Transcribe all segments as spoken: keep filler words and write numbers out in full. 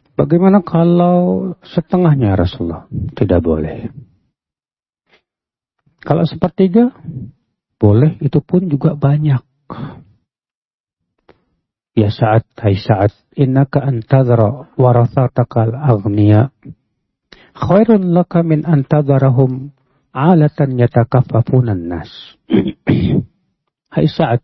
Bagaimana kalau setengahnya Rasulullah? Tidak boleh. Kalau sepertiga, boleh, itu pun juga banyak. Ya Sa'ad, hai Sa'ad, innaka antadhara warathatakal aghniya khairun laka min antadharahum alatan yatakaffafunan nas. Hai Sa'ad,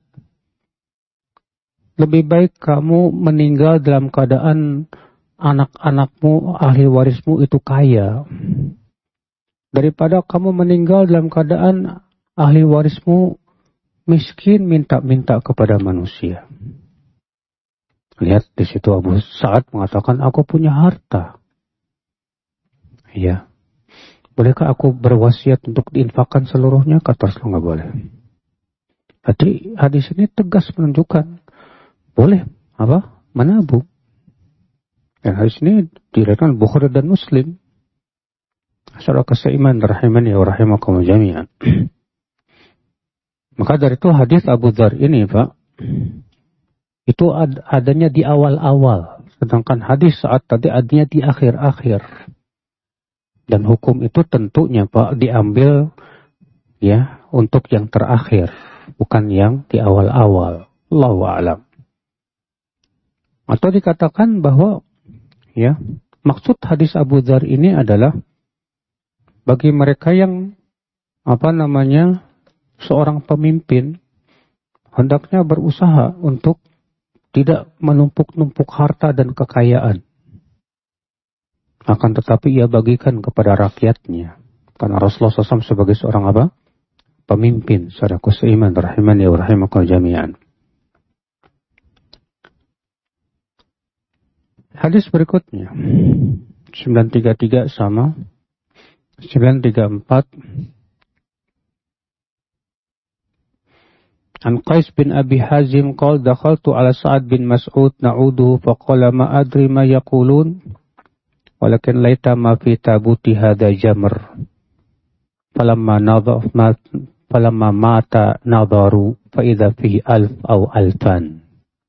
lebih baik kamu meninggal dalam keadaan anak-anakmu, ahli warismu itu kaya, daripada kamu meninggal dalam keadaan ahli warismu miskin minta-minta kepada manusia. Lihat di situ Abu Sa'ad mengatakan, aku punya harta. Ya. Bolehkah aku berwasiat untuk diinfakkan seluruhnya? Kata Rasulullah, nggak boleh. Jadi hadis ini tegas menunjukkan boleh apa? Menabung. Dan hadis ini diriwayatkan Bukhari dan Muslim. Saudara seiman rahimani wa rahimakum jami'an. Maka dari itu hadis Abu Dzar ini, Pak, itu ad, adanya di awal-awal, sedangkan hadis saat tadi adanya di akhir-akhir. Dan hukum itu tentunya, Pak, diambil ya untuk yang terakhir, bukan yang di awal-awal. Allahu a'lam. Atau dikatakan bahwa ya, maksud hadis Abu Dzar ini adalah bagi mereka yang apa namanya seorang pemimpin hendaknya berusaha untuk tidak menumpuk-numpuk harta dan kekayaan. Akan tetapi ia bagikan kepada rakyatnya. Karena Rasulullah shallallahu alaihi wasallam sebagai seorang apa? Pemimpin. Saudaraku seiman rahimani wa rahimakum jami'an. Hadis berikutnya. sembilan tiga tiga sama. sembilan tiga empat. An Qais bin Abi Hazim qala dakhaltu ala Sa'ad bin Mas'ud na'uduhu faqala ma adri ma yaqulun walakin laita ma fi tabuti hadha jamr falamma nadha ma falamma mata nadaru fa idza fihi alf aw alfan.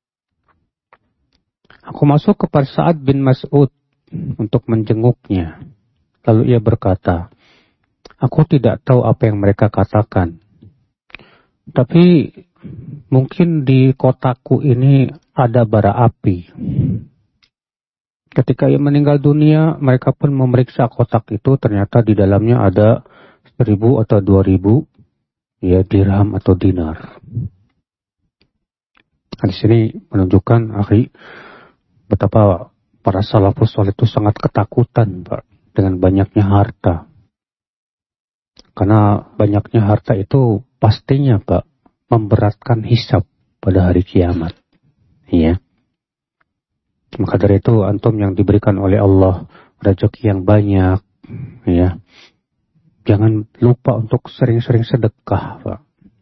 Aku masuk kepada Sa'ad bin Mas'ud untuk menjenguknya. Lalu ia berkata, aku tidak tahu apa yang mereka katakan. Tapi mungkin di kotaku ini ada bara api. Ketika ia meninggal dunia, mereka pun memeriksa kotak itu. Ternyata di dalamnya ada seribu atau dua ribu ya, dirham atau dinar. Di sini menunjukkan, akhi, betapa para salafus saleh itu sangat ketakutan, Pak, dengan banyaknya harta. Karena banyaknya harta itu pastinya, Pak, memberatkan hisab pada hari kiamat. Iya. Maka dari itu antum yang diberikan oleh Allah rezeki yang banyak, ya, jangan lupa untuk sering-sering sedekah, Pak.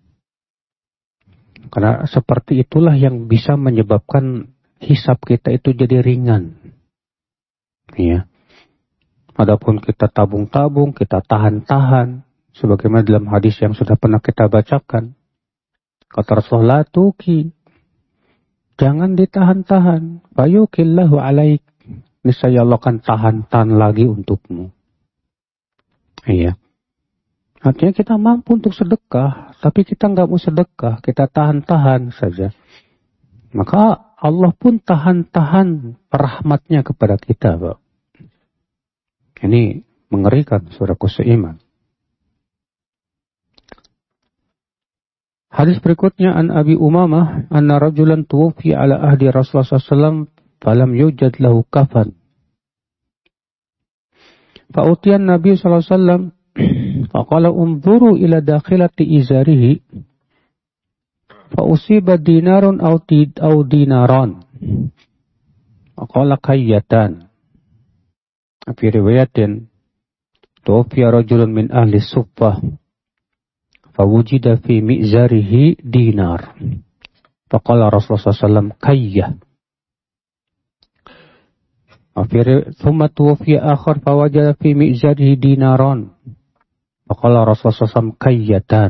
Karena seperti itulah yang bisa menyebabkan hisab kita itu jadi ringan. Iya. Adapun kita tabung-tabung, kita tahan-tahan, sebagaimana dalam hadis yang sudah pernah kita bacakan. Kata Rasulullah, tuki, jangan ditahan-tahan. Fayukillahu alaik, niscaya Allah akan tahan-tahan lagi untukmu. Iya. Artinya kita mampu untuk sedekah, tapi kita nggak mau sedekah, kita tahan-tahan saja. Maka Allah pun tahan-tahan rahmatnya kepada kita, Pak. Ini mengerikan, saudaraku seiman. Hadis berikutnya, an Abi Umamah anna rajulan tuwfi ala ahdi Rasulullah sallallahu alaihi wasallam falam yujad lahu kafan. Fa utiya Nabi sallallahu alaihi wasallam faqala unzuru ila dakhilati izarihi fa usiba dinarun aw tid aw dinaran. Faqala kayyatan. Fi riwayatin tuwfiya rajulun min ahli suffah fawujida fi mi'zarihi dinar. Faqala Rasulullah sallallahu alaihi wasallam kayyah. Thumma tuwfiya akhar fawajada fi mi'zarihi dinaran. Faqala Rasulullah sallallahu alaihi wasallam kayyatan.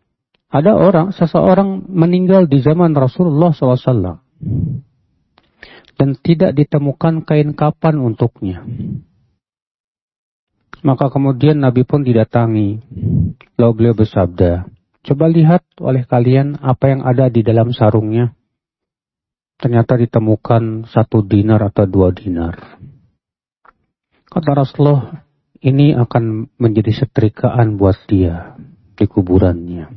Ada orang, seseorang meninggal di zaman Rasulullah sallallahu alaihi wasallam. dan tidak ditemukan kain kapan untuknya. Maka kemudian Nabi pun didatangi. Lalu beliau bersabda, coba lihat oleh kalian apa yang ada di dalam sarungnya. Ternyata ditemukan satu dinar atau dua dinar. Kata Rasulullah, ini akan menjadi setrikaan buat dia di kuburannya.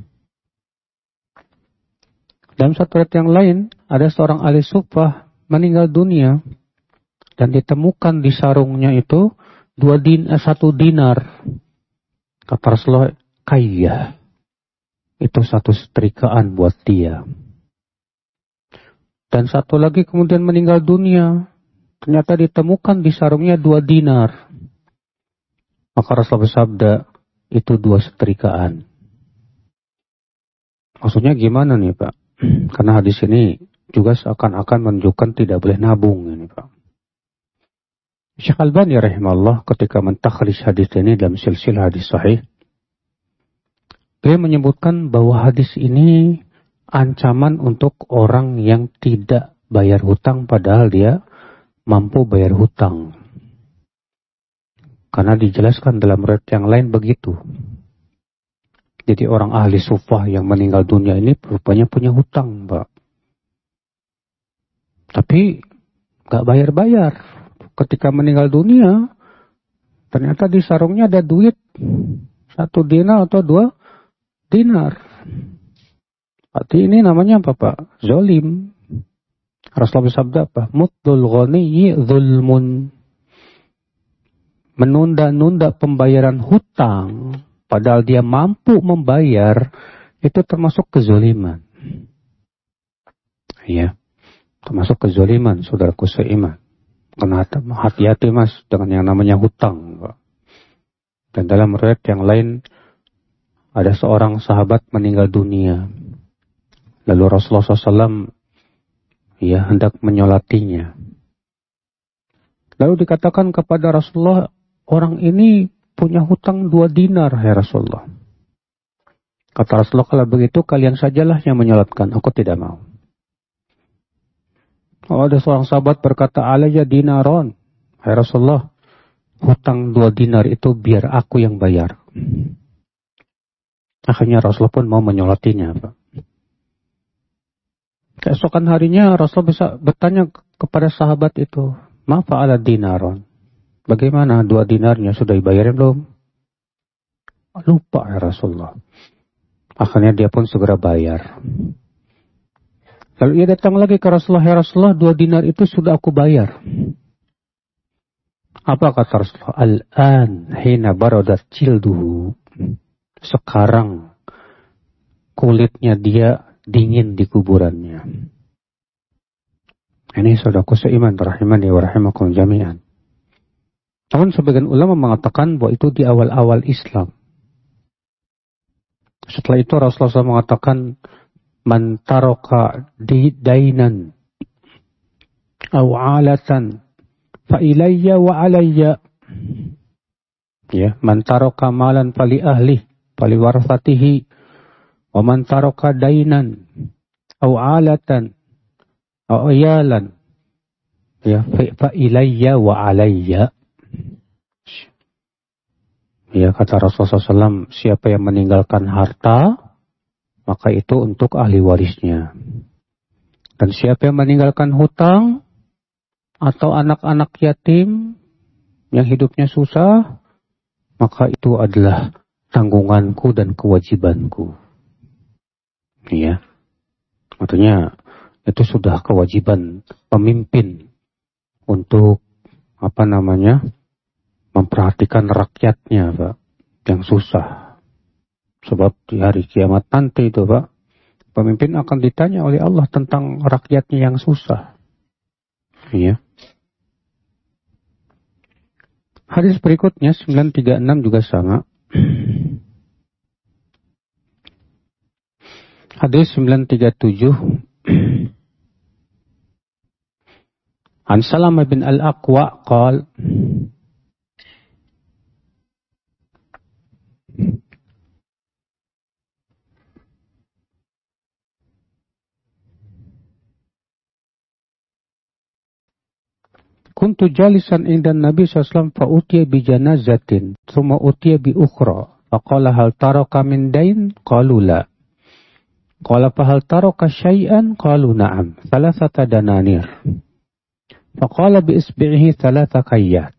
Dalam satu ayat yang lain, ada seorang ahli sufah meninggal dunia dan ditemukan di sarungnya itu dua din, eh, satu dinar. Kata Rasulullah, kaya. Itu satu setrikaan buat dia. Dan satu lagi kemudian meninggal dunia. Ternyata ditemukan di sarungnya dua dinar. Maka Rasulullah bersabda, itu dua setrikaan. Maksudnya gimana nih Pak? Karena hadis ini juga seakan-akan menunjukkan tidak boleh nabung ini Pak. Syekh Albani rahimahullah ketika mentakhrij hadis ini dalam silsilah hadis sahih, dia menyebutkan bahwa hadis ini ancaman untuk orang yang tidak bayar hutang padahal dia mampu bayar hutang. Karena dijelaskan dalam riwayat yang lain begitu. Jadi orang ahli sufah yang meninggal dunia ini rupanya punya hutang, Pak. Tapi gak bayar-bayar. Ketika meninggal dunia, ternyata di sarungnya ada duit. Satu dinar atau dua dinar. Berarti ini namanya apa Pak? Zolim. Rasulullah bersabda apa? Muddul ghaniyyi zulmun. Menunda-nunda pembayaran hutang, padahal dia mampu membayar, itu termasuk kezoliman. Ya, termasuk kezoliman, saudaraku seiman. Karena hati-hati mas dengan yang namanya hutang. Pak. Dan dalam riwayat yang lain, ada seorang sahabat meninggal dunia. Lalu Rasulullah shallallahu alaihi wasallam ya, hendak menyolatinya. Lalu dikatakan kepada Rasulullah, orang ini punya hutang dua dinar, ya Rasulullah. Kata Rasulullah, kalau begitu kalian sajalah yang menyolatkan, aku tidak mau. Oh, ada seorang sahabat berkata, alayya dinaron, ya Rasulullah, hutang dua dinar itu biar aku yang bayar. Akhirnya Rasulullah pun mau menyolatinya, Pak. Keesokan harinya Rasul bisa bertanya kepada sahabat itu, ma fa'ala dinaron? Bagaimana dua dinarnya sudah dibayarin belum? Lupa ya Rasulullah. Akhirnya dia pun segera bayar. Lalu ia datang lagi ke Rasulullah, ya Rasulullah, dua dinar itu sudah aku bayar. Apa kata Rasulullah? Al-an hina baradat jilduhu. Sekarang kulitnya dia dingin di kuburannya. Ini saudaraku seiman rahimani wa rahimakum jami'an. Namun sebagian ulama mengatakan bahwa itu di awal-awal Islam. Setelah itu Rasulullah shallallahu alaihi wasallam mengatakan, man taraka dainan aw alatan fa ilayya wa alayya. Ya, man taraka malan fali ahli fali warasatihi. Wa man taraka dainan aw alatan aw iyalan ya fa ilayya wa alayya. Ya, kata Rasulullah shallallahu alaihi wasallam, siapa yang meninggalkan harta maka itu untuk ahli warisnya. Dan siapa yang meninggalkan hutang atau anak-anak yatim yang hidupnya susah, maka itu adalah tanggunganku dan kewajibanku. Ya, artinya itu sudah kewajiban pemimpin untuk apa namanya memperhatikan rakyatnya, Pak, yang susah. Sebab di hari kiamat nanti itu, Pak, pemimpin akan ditanya oleh Allah tentang rakyatnya yang susah. Ya. Hadis berikutnya sembilan tiga enam juga sama. Hadis sembilan tiga tujuh. An Salamah bin Al-Aqwa qala kuntu jalisan indan Nabi sallallahu alaihi wasallam fa utiya bi janazatin thumma utiya bi ukhra faqala hal taraka min dain qalu la qala fa hal taraka syai'an qalu na'am thalathata dananir faqala bi isbi'ihi thalatha qayyat.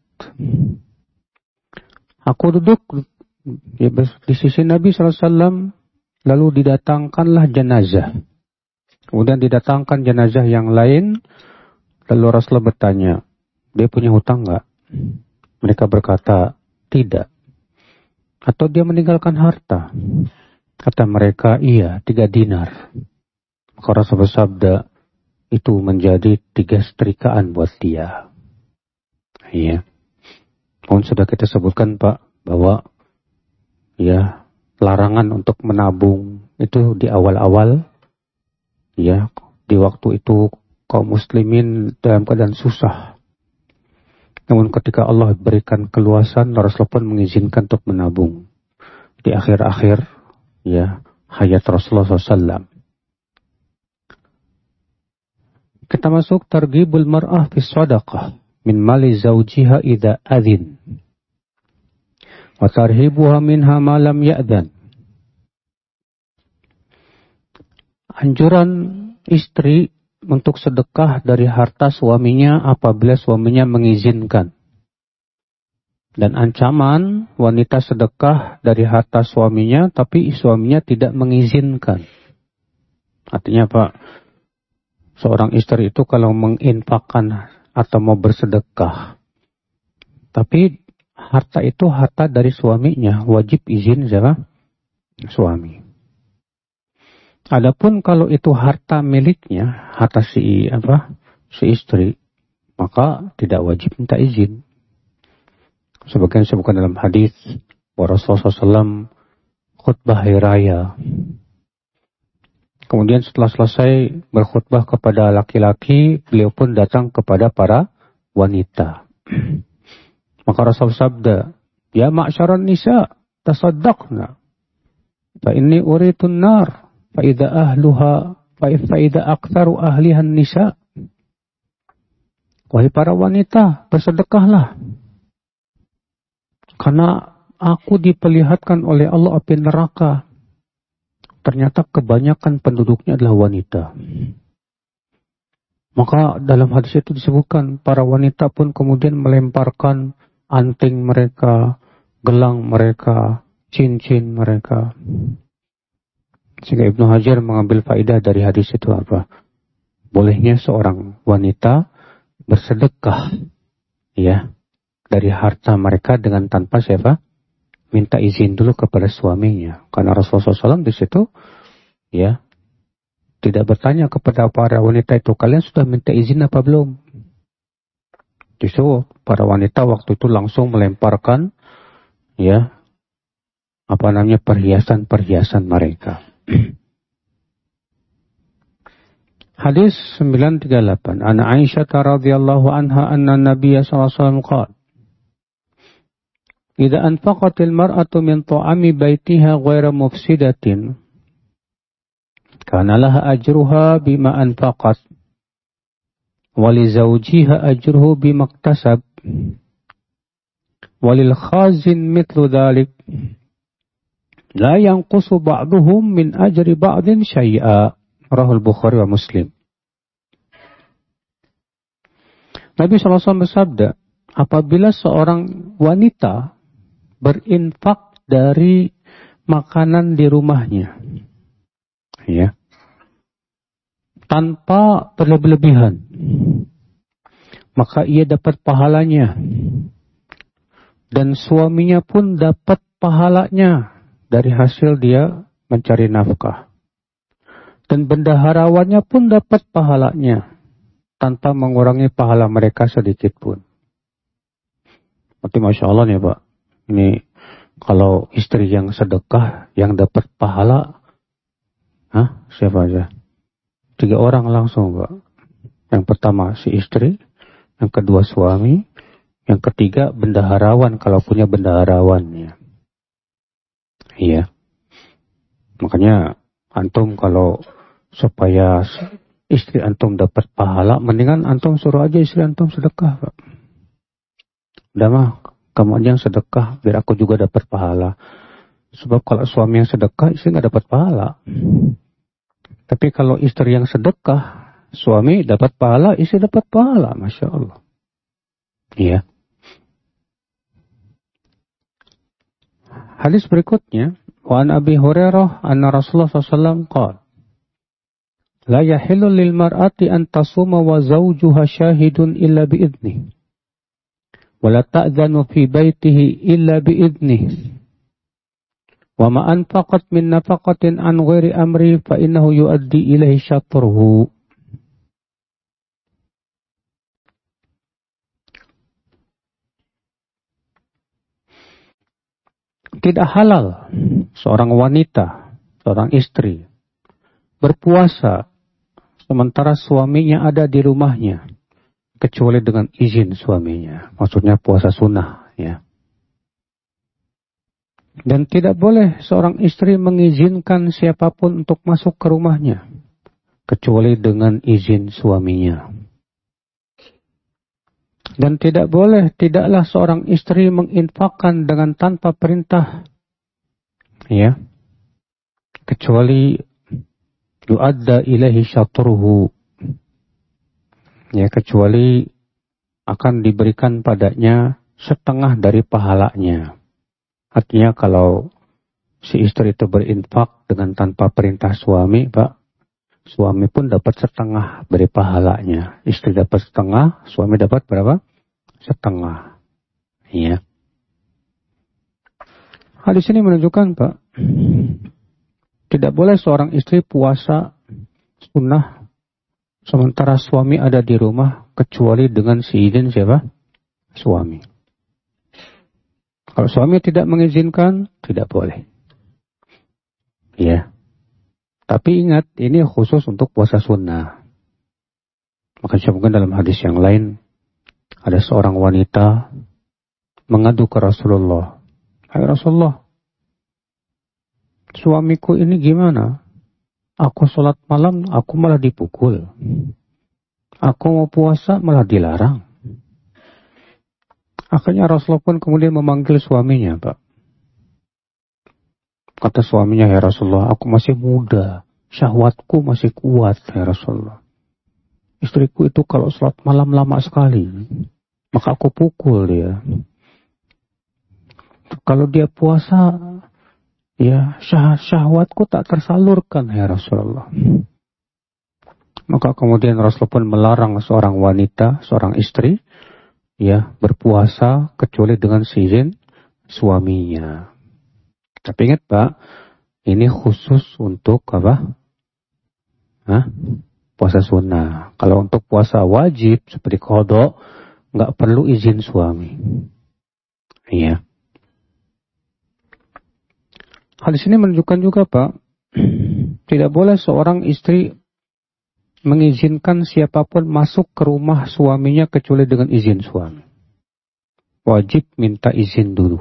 Aku duduk di, di sisi Nabi sallallahu alaihi wasallam, lalu didatangkanlah jenazah. Kemudian didatangkan jenazah yang lain, lalu Rasulullah bertanya, dia punya hutang enggak? Mereka berkata, tidak. Atau dia meninggalkan harta? Kata mereka, iya, tiga dinar. Maka Rasulullah bersabda, itu menjadi tiga setrikaan buat dia. Iya. Mohon sudah kita sebutkan Pak, bahwa ya larangan untuk menabung itu di awal-awal, ya di waktu itu kaum muslimin dalam keadaan susah. Namun ketika Allah berikan keluasan, Rasulullah pun mengizinkan untuk menabung. Di akhir-akhir ya hayat Rasulullah shallallahu alaihi wasallam. Kita masuk targhibul mar'ah fi shadaqah min mali zawjiha idza adzin wa tarhibuha minha ma lam ya'dzan. Anjuran istri untuk sedekah dari harta suaminya apabila suaminya mengizinkan. Dan ancaman wanita sedekah dari harta suaminya tapi suaminya tidak mengizinkan. Artinya Pak, seorang istri itu kalau menginfakkan atau mau bersedekah, tapi harta itu harta dari suaminya, wajib izin siapa? Suami. Adapun kalau itu harta miliknya, harta si apa? Si istri, maka tidak wajib minta izin. Sebagian disebutkan dalam hadis bahwa Rasulullah shallallahu alaihi wasallam khutbah hari raya. Kemudian setelah selesai berkhutbah kepada laki-laki, beliau pun datang kepada para wanita. Maka Rasul sabda, ya ma'syaran nisa, tasaddaqna. Fa inni uritun nar, fa idza ahluha, fa idza aktsaru ahlihan nisa. Wahai para wanita, bersedekahlah. Karena aku diperlihatkan oleh Allah api neraka. Ternyata kebanyakan penduduknya adalah wanita. Maka dalam hadis itu disebutkan para wanita pun kemudian melemparkan anting mereka, gelang mereka, cincin mereka. Sehingga Ibnu Hajar mengambil faedah dari hadis itu apa? Bolehnya seorang wanita bersedekah ya dari harta mereka dengan tanpa siapa? Minta izin dulu kepada suaminya. Karena Rasulullah shallallahu alaihi wasallam di situ ya tidak bertanya kepada para wanita itu, kalian sudah minta izin apa belum? Justru para wanita waktu itu langsung melemparkan ya apa namanya perhiasan-perhiasan mereka. Hadis sembilan tiga delapan. Ana Aisyah radhiyallahu anha anna Nabiy sallallahu alaihi wasallam qala Idza anfaqatil mar'atu min ta'ami baitiha ghaira mufsidatin kana laha ajruha bima anfaqat wa li zawjiha ajruhu bima iktasab wa lil khazin mithlu dhalik la yanqusu ba'duhum min ajri ba'din syai'a. Rahul Bukhari wa Muslim. Nabi shallallahu alaihi wasallam bersabda, apabila seorang wanita berinfak dari makanan di rumahnya, ya, tanpa berlebihan, maka ia dapat pahalanya, dan suaminya pun dapat pahalanya dari hasil dia mencari nafkah, dan bendaharawannya pun dapat pahalanya tanpa mengurangi pahala mereka sedikit pun. Berarti Masya Allah nih Pak. Ini kalau istri yang sedekah yang dapat pahala, hah, siapa aja? Tiga orang langsung Pak. Yang pertama si istri, yang kedua suami, yang ketiga bendaharawan kalau punya bendaharawannya. Iya. Makanya antum kalau supaya istri antum dapat pahala, mendingan antum suruh aja istri antum sedekah Pak. Udah mah, kamu aja yang sedekah, biar aku juga dapat pahala. Sebab kalau suami yang sedekah, istri nggak dapat pahala. Tapi kalau istri yang sedekah, suami dapat pahala, istri dapat pahala, masya Allah. Iya. Hadis berikutnya, wa an Abi Hurairah anna Rasulullah sallallahu alaihi wasallam qala, la yahillu lil mar'ati an tasuma wa zawjuha syahidun illa bi idnihi, wa la ta'dhanu fi baitihi illa bi idnihi, wa ma anfaqat min nafaqatin an ghairi amri fa innahu yuaddi ilaihi syatruhu. Tidak halal seorang wanita, seorang istri berpuasa sementara suaminya ada di rumahnya kecuali dengan izin suaminya. Maksudnya puasa sunnah, ya. Dan tidak boleh seorang istri mengizinkan siapapun untuk masuk ke rumahnya kecuali dengan izin suaminya. Dan tidak boleh, tidaklah seorang istri menginfakkan dengan tanpa perintah, ya, kecuali yu'adda ilaihi syatruhu, ya, kecuali akan diberikan padanya setengah dari pahalanya. Artinya kalau si istri itu berinfak dengan tanpa perintah suami, Pak, suami pun dapat setengah dari pahalanya. Istri dapat setengah, suami dapat berapa? Setengah. Iya. Hadis ini menunjukkan, Pak, tidak boleh seorang istri puasa sunnah sementara suami ada di rumah kecuali dengan seizin siapa? Suami. Kalau suami tidak mengizinkan, tidak boleh. Iya. Tapi ingat, ini khusus untuk puasa sunnah. Maka mungkin dalam hadis yang lain, ada seorang wanita mengadu ke Rasulullah. Hai Rasulullah, suamiku ini gimana? Aku sholat malam, aku malah dipukul. Aku mau puasa, malah dilarang. Akhirnya Rasulullah pun kemudian memanggil suaminya, Pak. Kata suaminya, ya Rasulullah, aku masih muda, syahwatku masih kuat, ya Rasulullah. Istriku itu kalau sholat malam lama sekali, maka aku pukul dia. Kalau dia puasa, ya syah syahwatku tak tersalurkan, ya Rasulullah. Maka kemudian Rasulullah pun melarang seorang wanita, seorang istri, ya, berpuasa kecuali dengan seizin suaminya. Tapi ingat, Pak, ini khusus untuk apa? Hah? Puasa sunnah. Kalau untuk puasa wajib seperti qada, nggak perlu izin suami. Iya. Hadis ini menunjukkan juga, Pak, tidak boleh seorang istri mengizinkan siapapun masuk ke rumah suaminya kecuali dengan izin suami. Wajib minta izin dulu.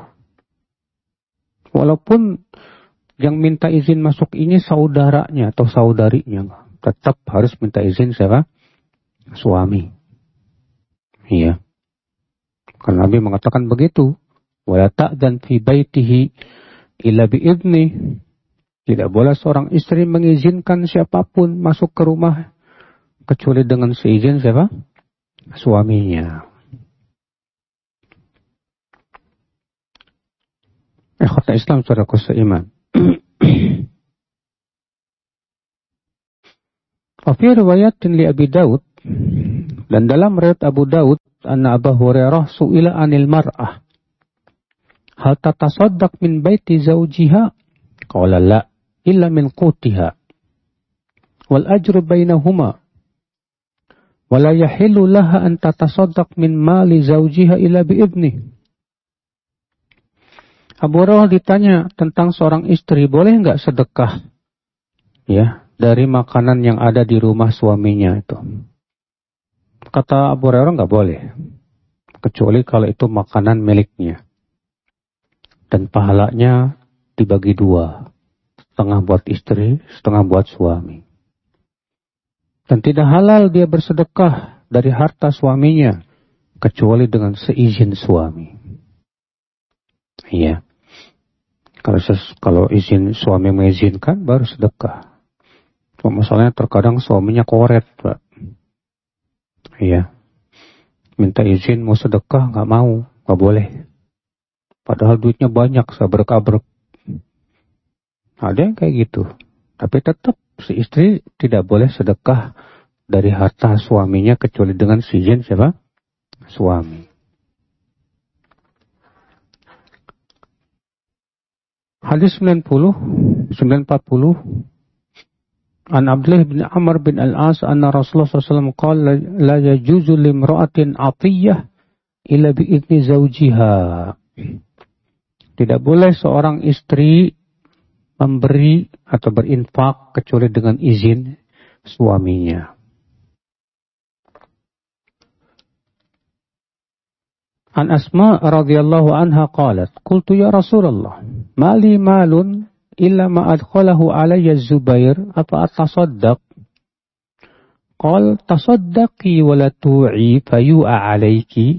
Walaupun yang minta izin masuk ini saudaranya atau saudarinya, tetap harus minta izin siapa? Suami. Iya. Karena Nabi mengatakan begitu. Wala ta'dan fi baitihi illa bi'idni. Tidak boleh seorang istri mengizinkan siapapun masuk ke rumah kecuali dengan seizin siapa? Suaminya. Ikhwata Islam saudaraku seiman. Wa fi riwayatin li Abi Daud, dan dalam riwayat Abu Daud, anna Abu Hurairah su'ila anil mar'ah hal tatasaddaq min baiti zawjiha? Qala la, illa min qutiha. Wal ajru bainahuma. Wa la yahillu laha an tatasaddaq min mali zawjiha illa bi'idnih. Abu Hurairah ditanya tentang seorang istri, boleh enggak sedekah, ya, dari makanan yang ada di rumah suaminya itu? Kata Abu Hurairah, enggak boleh, kecuali kalau itu makanan miliknya. Dan pahalanya dibagi dua, setengah buat istri, setengah buat suami. Dan tidak halal dia bersedekah dari harta suaminya, kecuali dengan seizin suami. Iya. Kalau ses- kalau izin suami mengizinkan baru sedekah. Cuma masalahnya terkadang suaminya koret, Pak. Iya. Minta izin mau sedekah nggak mau, nggak boleh. Padahal duitnya banyak, sabrek-abrek. Ada yang kayak gitu. Tapi tetap si istri tidak boleh sedekah dari harta suaminya kecuali dengan seizin siapa? Suami. Hadis sembilan puluh, sembilan empat puluh. An Abdullah bin Amr bin Al-As anna Rasulullah sallallahu alaihi wasallam qala la yajuzu limra'atin 'atiyah illa bi'izni zawjiha. Tidak boleh seorang istri memberi atau berinfak kecuali dengan izin suaminya. An Asma radhiyallahu anha qalat, qultu ya Rasulullah, ma li malun illa ma adkhalahu alayya Zubair, apa atasaddaq? Qal tasaddaqi wa la tu'i fayu'a alayki.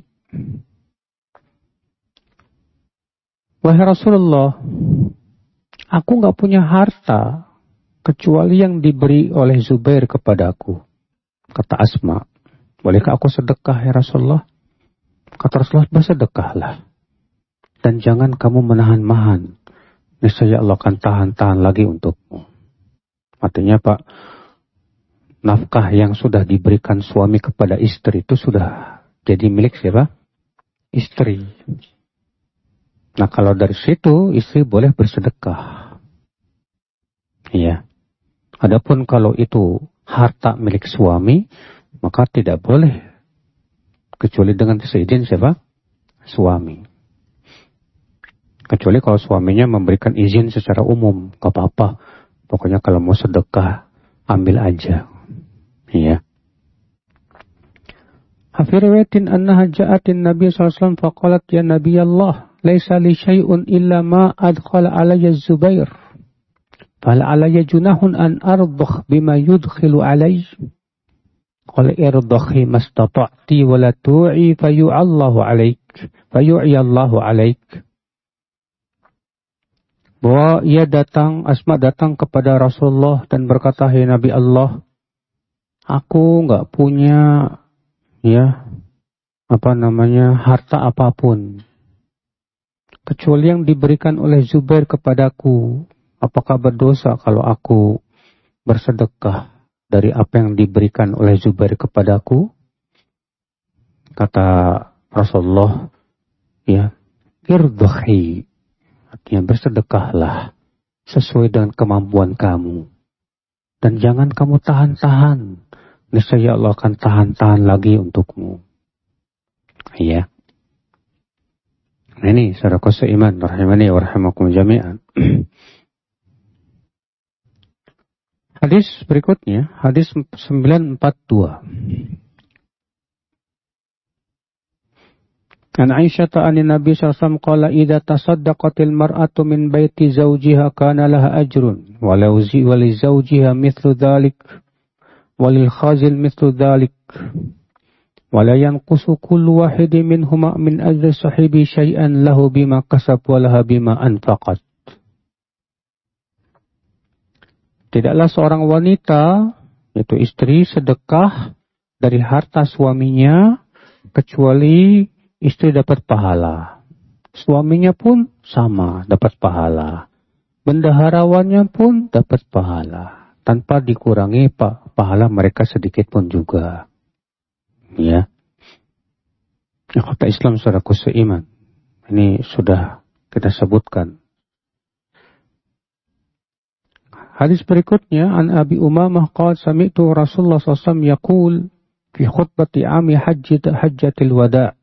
Wahai Rasulullah, aku enggak punya harta kecuali yang diberi oleh Zubair kepadaku. Kata Asma, bolehkah aku sedekah ya Rasulullah? Kata Rasulullah, bersedekahlah. Dan jangan kamu menahan-nahan. Niscaya Allah akan tahan-tahan lagi untukmu. Artinya Pak, nafkah yang sudah diberikan suami kepada istri itu sudah jadi milik siapa? Istri. Nah kalau dari situ istri boleh bersedekah. Iya. Adapun kalau itu harta milik suami, maka tidak boleh. Kecuali dengan seizin siapa? Suami. Kecuali kalau suaminya memberikan izin secara umum, gak apa-apa. Pokoknya kalau mau sedekah, ambil aja. Iya. Hafi riwayatin annaha ja'atin Nabi sallallahu alaihi wasallam faqalat ya Nabi Allah, laisa li syai'un illa ma adkhala alayya Zubair. Fal alayya junahun an ardakh bima yudkhilu alayya. Qala irdakhi mastata'ti wa la tu'i fayu'allahu alaik fayu'iyallahu alaik. Bahwa ia datang, Asma datang kepada Rasulullah dan berkata, hai Nabi Allah, aku enggak punya ya apa namanya harta apapun kecuali yang diberikan oleh Zubair kepadaku. Apakah berdosa kalau aku bersedekah dari apa yang diberikan oleh Zubair kepadaku? Kata Rasulullah, ya, irdakhi, artinya bersedekahlah sesuai dengan kemampuan kamu. Dan jangan kamu tahan-tahan, niscaya Allah akan tahan-tahan lagi untukmu. Ya. Nah ini saudara seiman, rahimani wa rahimakum jami'an. Hadis berikutnya, hadis sembilan empat dua. An Aisyah ta'ani Nabi sallallahu alaihi wasallam qala idza tasaddaqatil mar'atu min baiti zawjiha kana laha ajrun walau zi wali zawjiha mithlu dhalik walil khazil mithlu dhalik wala yanqusu kullu wahidin minhuma min ajri sahibi syai'an lahu bima kasab wa laha bima anfaqat. Tidaklah seorang wanita, yaitu istri, sedekah dari harta suaminya, kecuali istri dapat pahala. Suaminya pun sama, dapat pahala. Bendaharawannya pun dapat pahala. Tanpa dikurangi pahala mereka sedikit pun juga. Ya. Kata Islam saudaraku seiman. Ini sudah kita sebutkan. Hadis berikutnya an Abi Umamah qala sami'tu Rasulullah sallallahu alaihi wasallam yaqul fi khutbati 'ami hajjat hajjatil wada'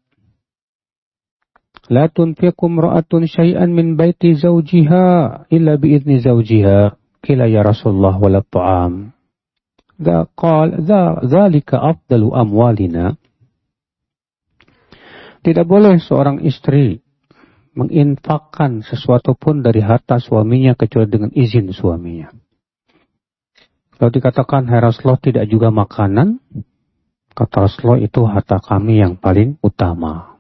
la tunfiqu imra'atun syai'an min baiti zawjiha illa bi idzni zawjiha qila ya Rasulullah wala ta'am dza qala dza dzalika afdalu amwalina. Tidak boleh seorang istri menginfakkan sesuatu pun dari harta suaminya kecuali dengan izin suaminya. Kalau dikatakan hai Rasulullah tidak juga makanan, Kata Rasulullah, itu harta kami yang paling utama.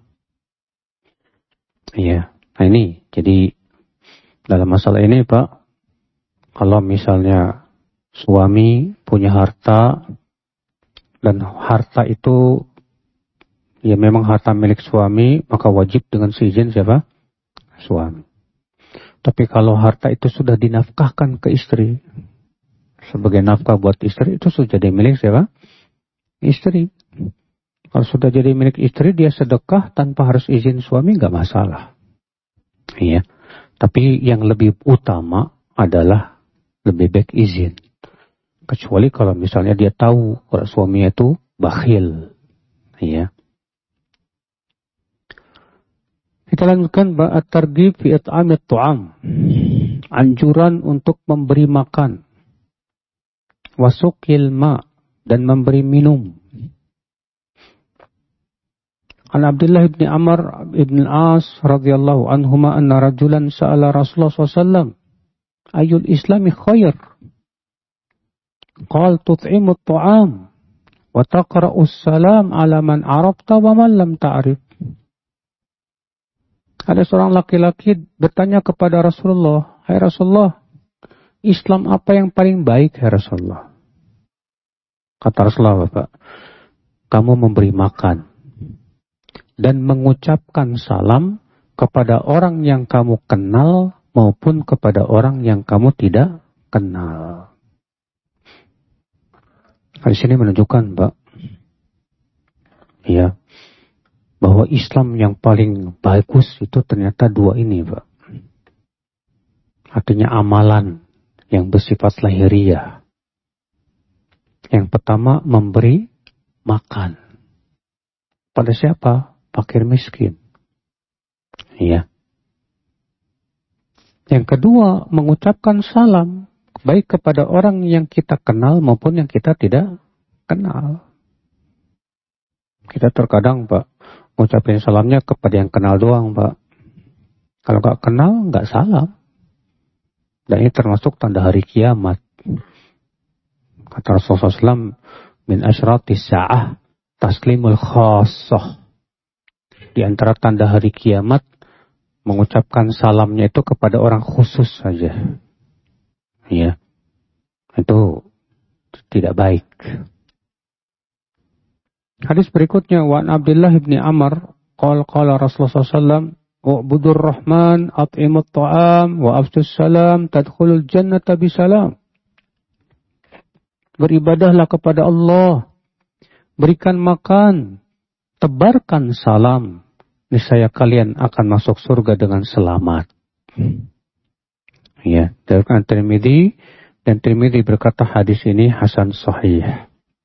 Iya. Nah ini, jadi dalam masalah ini Pak, kalau misalnya suami punya harta, dan harta itu ya memang harta milik suami, maka wajib dengan seizin siapa? Suami. Tapi kalau harta itu sudah dinafkahkan ke istri, sebagai nafkah buat istri, itu sudah jadi milik siapa? Istri. Kalau sudah jadi milik istri, dia sedekah tanpa harus izin suami, nggak masalah. Iya. Tapi yang lebih utama adalah lebih baik izin. Kecuali kalau misalnya dia tahu kalau suaminya itu bakhil. Iya. Kita lanjutkan at-targhib fi it'amit tu'am. Anjuran untuk memberi makan. Wasukil ma, dan memberi minum. An Abdullah bin Amr bin Al-As radhiyallahu anhuma anna rajulan sa'ala Rasulullah sallallahu alaihi wasallam ayul islami khair? Qal tut'imu at-ta'am wa taqra'u as-salam 'ala man 'arafta wa man lam ta'rif. Ada seorang laki-laki bertanya kepada Rasulullah, "Hai Rasulullah, Islam apa yang paling baik, hai Rasulullah?" Kata Rasulullah, Bapak, kamu memberi makan dan mengucapkan salam kepada orang yang kamu kenal maupun kepada orang yang kamu tidak kenal. Di sini menunjukkan, Pak, ya, bahwa Islam yang paling bagus itu ternyata dua ini, Pak. Artinya amalan yang bersifat lahiriah. Yang pertama, memberi makan. Pada siapa? Fakir miskin. Iya. Yang kedua, mengucapkan salam. Baik kepada orang yang kita kenal maupun yang kita tidak kenal. Kita terkadang, Pak, ngucapin salamnya kepada yang kenal doang, Pak. Kalau nggak kenal, nggak salam. Dan ini termasuk tanda hari kiamat. Kata Rasulullah shallallahu alaihi wasallam, min asyratis sa'ah taslimul khassah. Di antara tanda hari kiamat, mengucapkan salamnya itu kepada orang khusus saja. Ya, itu tidak baik. Hadis berikutnya, wa an Abdullah bin Amr qala qala Rasulullah sallallahu alaihi wasallam, "U'budur Rahman, at'imut ta'am, wa afsus salam, tadkhulul jannata bisalam." Beribadahlah kepada Allah, berikan makan, tebarkan salam, niscaya kalian akan masuk surga dengan selamat. Ya, dari Tirmidzi, dan Tirmidzi berkata hadis ini hasan sahih.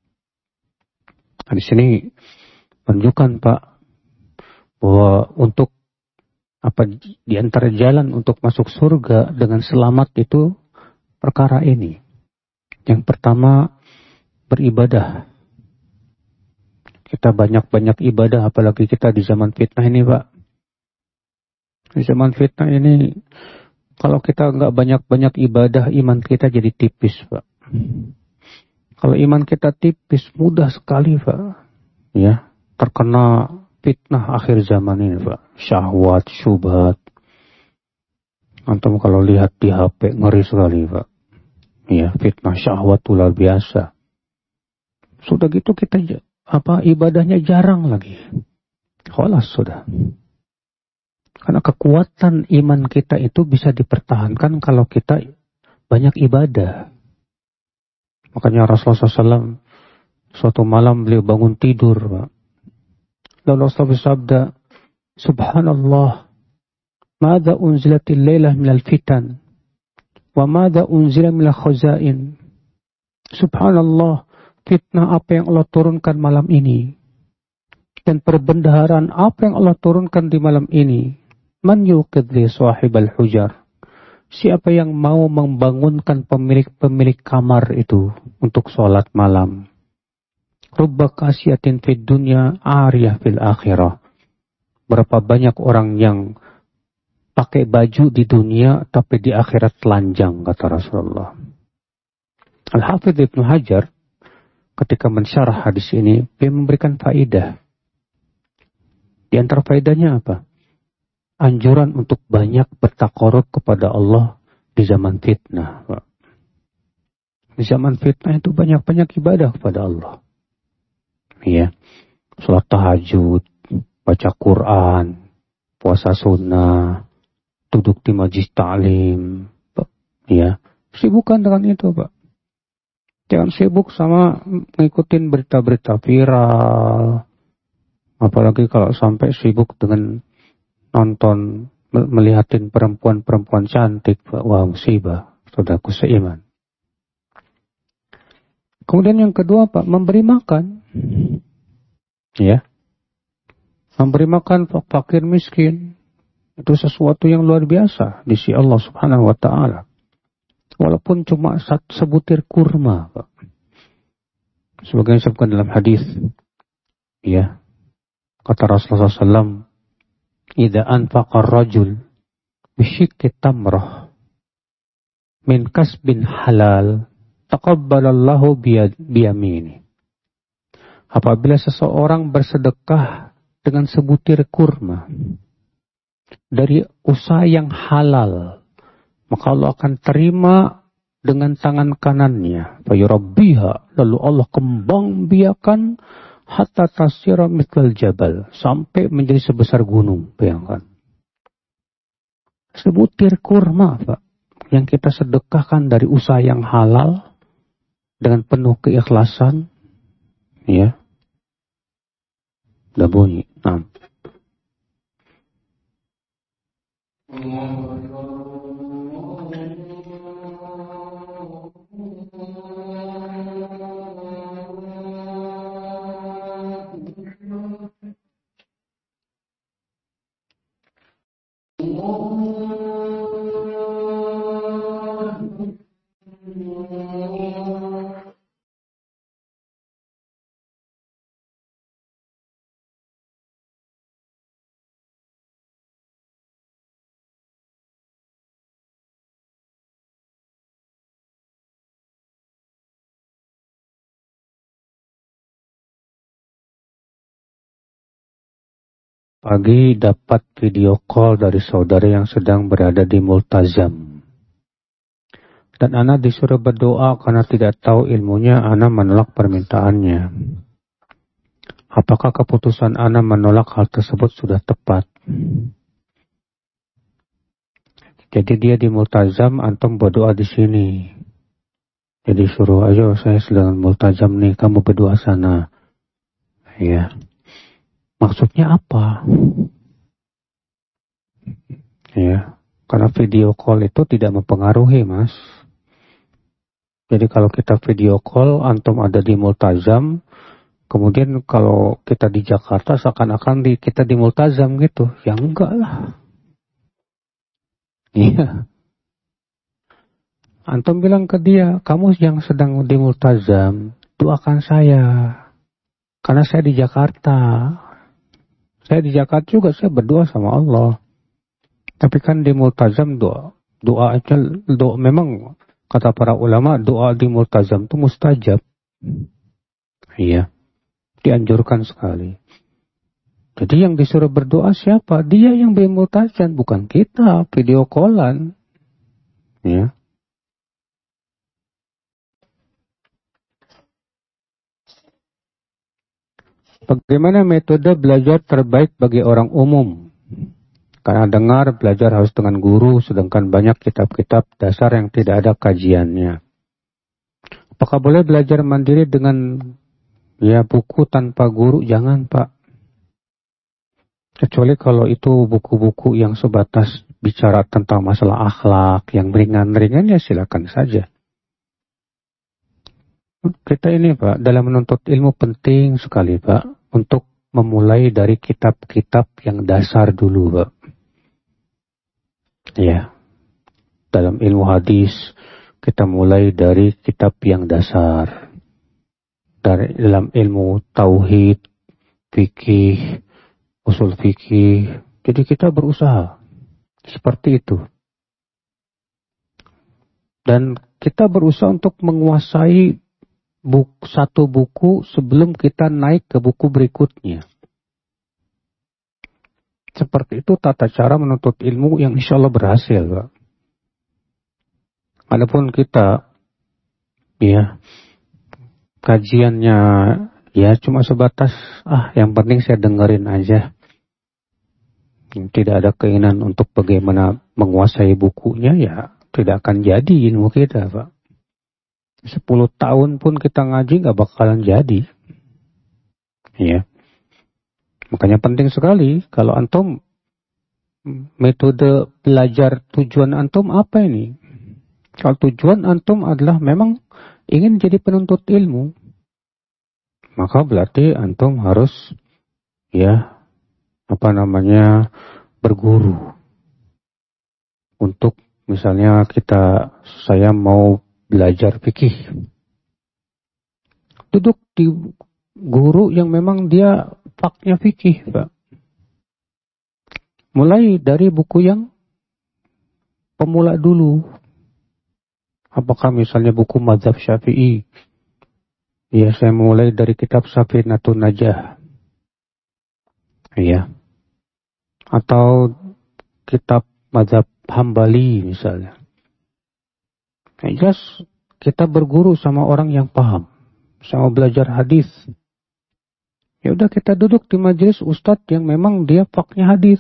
Hadis ini menunjukkan, Pak, bahwa untuk apa di antara jalan untuk masuk surga dengan selamat itu perkara ini. Yang pertama, beribadah. Kita banyak-banyak ibadah, apalagi kita di zaman fitnah ini, Pak. Di zaman fitnah ini, kalau kita nggak banyak-banyak ibadah, iman kita jadi tipis, Pak. Kalau iman kita tipis, mudah sekali, Pak, ya, terkena fitnah akhir zaman ini, Pak. Syahwat, syubhat. Antum kalau lihat di H P, ngeri sekali, Pak. Ya, fitnah syahwat luar biasa. Sudah gitu kita apa ibadahnya jarang lagi. Khalas sudah. Karena kekuatan iman kita itu bisa dipertahankan kalau kita banyak ibadah. Makanya Rasulullah shallallahu alaihi wasallam suatu malam beliau bangun tidur, Pak. Lalu Rasulullah bersabda, "Subhanallah, madza unzilatil lailah minal fitan, wa madza unzila minal khazain." Subhanallah, fitnah apa yang Allah turunkan malam ini, dan perbendaharaan apa yang Allah turunkan di malam ini. Man yuqid li sahibal hujar. Siapa yang mau membangunkan pemilik-pemilik kamar itu untuk sholat malam. Rubba kasiatin fid dunya ariyah fil akhirah. Berapa banyak orang yang pakai baju di dunia tapi di akhirat telanjang, kata Rasulullah. Al-Hafidh Ibnu Hajar ketika mensyarah hadis ini, dia memberikan faedah. Di antara faedahnya apa? Anjuran untuk banyak bertakarub kepada Allah di zaman fitnah. Di zaman fitnah itu banyak-banyak ibadah kepada Allah. Ya, sholat tahajud, baca Quran, puasa sunnah, duduk di majlis ta'lim. Ya, sibukkan dengan itu, Pak. Jangan sibuk sama ngikutin berita-berita viral. Apalagi kalau sampai sibuk dengan nonton, melihatin perempuan-perempuan cantik. Wah, musibah, saudaraku seiman. Kemudian yang kedua, Pak, memberi makan. Ya. Memberi makan fakir miskin. Itu sesuatu yang luar biasa di sisi Allah Subhanahu wa taala. Walaupun cuma sebutir kurma, Pak. Sebagai disebutkan dalam hadis, ya, kata Rasulullah shallallahu alaihi wasallam, "Idza anfaqa ar-rajul bisyikki tamrah min kasbin halal, taqabbalallahu biyamini." Apabila seseorang bersedekah dengan sebutir kurma dari usaha yang halal, maka Allah akan terima dengan tangan kanannya. Fayurabbiha, lalu Allah kembang biakan hatta tasira mithlal jabal, sampai menjadi sebesar gunung. Bayangkan. Sebutir kurma, Pak, yang kita sedekahkan dari usaha yang halal dengan penuh keikhlasan, ya. Udah bunyi. Nah. Pagi dapat video call dari saudara yang sedang berada di multazam. Dan Ana disuruh berdoa karena tidak tahu ilmunya, Ana menolak permintaannya. Apakah keputusan Ana menolak hal tersebut sudah tepat? Jadi dia di multazam, antum berdoa di sini. Jadi suruh, ayo saya sedang multazam nih, kamu berdoa sana. Ya. Maksudnya apa? Ya, karena video call itu tidak mempengaruhi, Mas. Jadi kalau kita video call, antum ada di multazam, kemudian kalau kita di Jakarta seakan-akan di, kita di multazam gitu. Ya enggak lah. Iya. Antum bilang ke dia, kamu yang sedang di multazam, doakan saya. Karena saya di Jakarta. Saya di Jakarta juga, saya berdoa sama Allah. Tapi kan di multazam doa. Doa aja, doa, memang kata para ulama, doa di multazam itu mustajab. Iya. Dianjurkan sekali. Jadi yang disuruh berdoa siapa? Dia yang bermultazam, bukan kita. Video callan. Ya. Bagaimana metode belajar terbaik bagi orang umum? Karena dengar belajar harus dengan guru, sedangkan banyak kitab-kitab dasar yang tidak ada kajiannya. Apakah boleh belajar mandiri dengan ya buku tanpa guru? Jangan, Pak. Kecuali kalau itu buku-buku yang sebatas bicara tentang masalah akhlak, yang ringan-ringan, ya silakan saja. Kita ini, Pak, dalam menuntut ilmu penting sekali, Pak, untuk memulai dari kitab-kitab yang dasar dulu, Pak. Ya, dalam ilmu hadis kita mulai dari kitab yang dasar. Dari dalam ilmu tauhid, fikih, usul fikih. Jadi kita berusaha seperti itu. Dan kita berusaha untuk menguasai buku, satu buku sebelum kita naik ke buku berikutnya. Seperti itu tata cara menuntut ilmu yang insya Allah berhasil, Pak. Adapun kita, ya, kajiannya ya cuma sebatas, ah yang penting saya dengerin aja. Tidak ada keinginan untuk bagaimana menguasai bukunya, ya tidak akan jadi ilmu kita, Pak. Sepuluh tahun pun kita ngaji nggak bakalan jadi. Ya. Makanya penting sekali kalau antum metode belajar, tujuan antum apa ini? Kalau tujuan antum adalah memang ingin jadi penuntut ilmu, maka berarti antum harus ya apa namanya berguru. Untuk misalnya kita saya mau belajar fikih, duduk di guru yang memang dia faknya fikih, Pak. Mulai dari buku yang pemula dulu. Apakah misalnya buku mazhab Syafi'i? Ya, saya mulai dari kitab Safinatun Najah. Iya. Atau kitab mazhab Hambali misalnya. Yang jelas kita berguru sama orang yang paham. Sama belajar hadis. Ya udah kita duduk di majelis ustadz yang memang dia faknya hadis.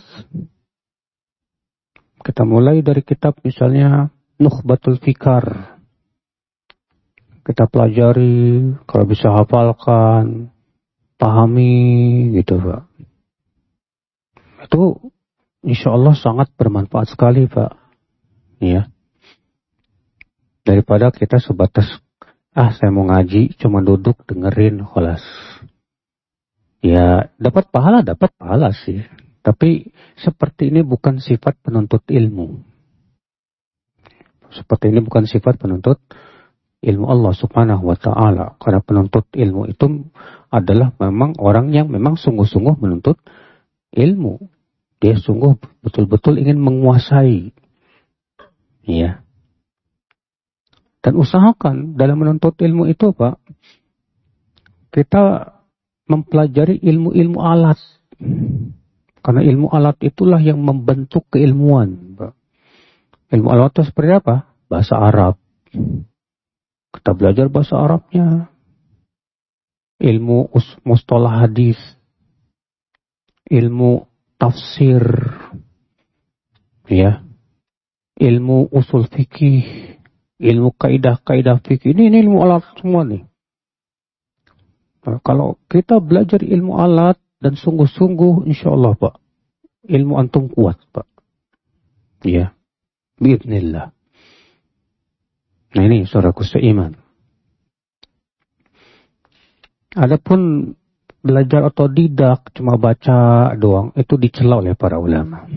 Kita mulai dari kitab misalnya Nukhbatul Fikar. Kita pelajari, kalau bisa hafalkan, pahami gitu, Pak. Itu insya Allah sangat bermanfaat sekali, Pak. Ya. Daripada kita sebatas, ah saya mau ngaji, cuma duduk dengerin, kholas. Ya, dapat pahala, dapat pahala sih. Tapi seperti ini bukan sifat penuntut ilmu. Seperti ini bukan sifat penuntut ilmu Allah subhanahu wa ta'ala. Karena penuntut ilmu itu adalah memang orang yang memang sungguh-sungguh menuntut ilmu. Dia sungguh betul-betul ingin menguasai. Ya. Dan usahakan dalam menuntut ilmu itu, Pak, kita mempelajari ilmu-ilmu alat. Karena ilmu alat itulah yang membentuk keilmuan. Ilmu alat itu seperti apa? Bahasa Arab. Kita belajar bahasa Arabnya. Ilmu mustalah hadis. Ilmu tafsir. Ya. Ilmu usul fikih. Ilmu kaidah-kaidah fikih. Ini, ini ilmu alat semua nih. Nah, kalau kita belajar ilmu alat dan sungguh-sungguh, insya Allah, Pak, ilmu antum kuat, Pak. Ya, bi'idznillah. Nah ini saudaraku seiman. Adapun belajar otodidak, cuma baca doang, itu dicela oleh para ulama.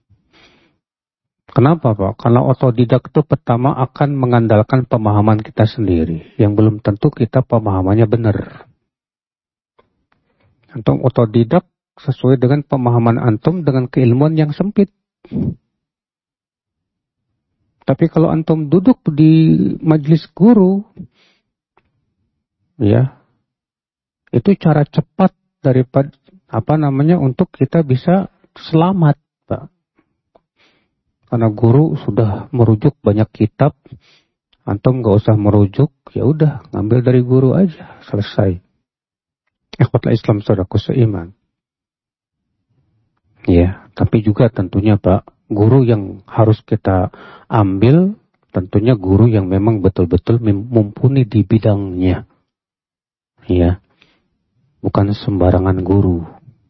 Kenapa, Pak? Karena otodidak itu pertama akan mengandalkan pemahaman kita sendiri, yang belum tentu kita pemahamannya benar. Antum otodidak sesuai dengan pemahaman antum dengan keilmuan yang sempit. Tapi kalau antum duduk di majelis guru, ya, itu cara cepat daripada apa namanya untuk kita bisa selamat, Pak. Karena guru sudah merujuk banyak kitab, antum nggak usah merujuk, ya udah ngambil dari guru aja, selesai. Ikhwatul Islam saudaraku seiman. Ya, tapi juga tentunya, Pak, guru yang harus kita ambil tentunya guru yang memang betul-betul mumpuni di bidangnya. Ya. Bukan sembarangan guru.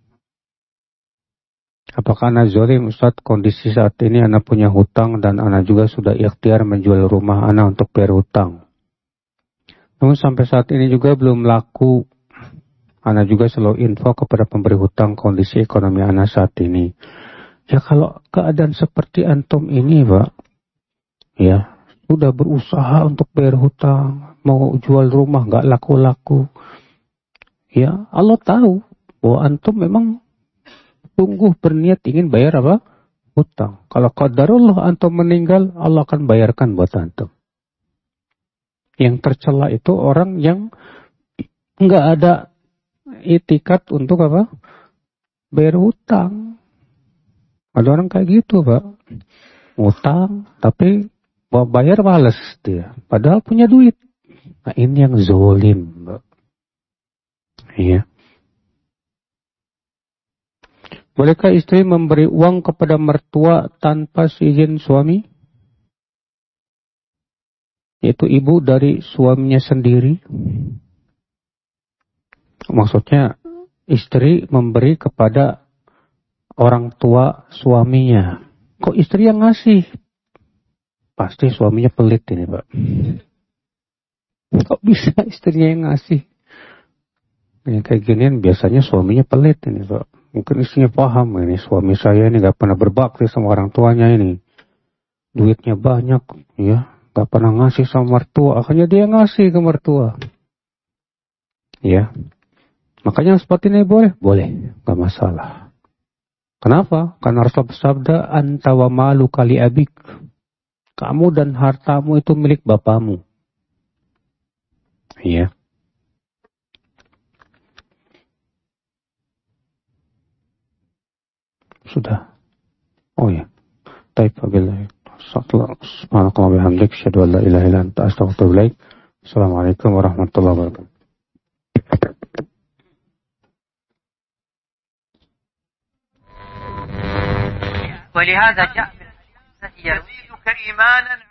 Apakah anak zolim, Ustaz? Kondisi saat ini anak punya hutang dan anak juga sudah ikhtiar menjual rumah anak untuk bayar hutang. Namun sampai saat ini juga belum laku. Anak juga selalu info kepada pemberi hutang kondisi ekonomi anak saat ini. Ya kalau keadaan seperti antum ini, Pak, ya sudah berusaha untuk bayar hutang, mau jual rumah nggak laku-laku. Ya Allah tahu bahwa antum memang sungguh berniat ingin bayar apa? Hutang. Kalau qadarullah antum meninggal, Allah akan bayarkan buat antum. Yang tercela itu orang yang nggak ada itikat untuk apa? Bayar hutang. Ada orang kayak gitu, Pak. Utang, tapi mau bayar males dia. Padahal punya duit. Nah, ini yang zolim, Pak. Iya. Bolehkah istri memberi uang kepada mertua tanpa seizin suami? Yaitu ibu dari suaminya sendiri. Maksudnya istri memberi kepada orang tua suaminya. Kok istri yang ngasih? Pasti suaminya pelit ini, Pak. Kok bisa istrinya yang ngasih? Yang kayak ginian biasanya suaminya pelit ini, Pak. Mungkin istrinya paham ini, suami saya ini gak pernah berbakti sama orang tuanya ini. Duitnya banyak, ya. Gak pernah ngasih sama mertua. Akhirnya dia ngasih ke mertua. Ya. Makanya seperti ini boleh? Boleh. Gak masalah. Kenapa? Karena Rasulullah bersabda, anta wa malu kali abik. Kamu dan hartamu itu milik bapamu. Iya. Sudah. Oh ya. Taib wabillahi. Subhanakallah bihamdik. Asyhadu an la ilaha illa anta astaghfiruka wa atubu ilaik. Assalamualaikum warahmatullahi wabarakatuh. ولهذا جاء يزيدك إيمانا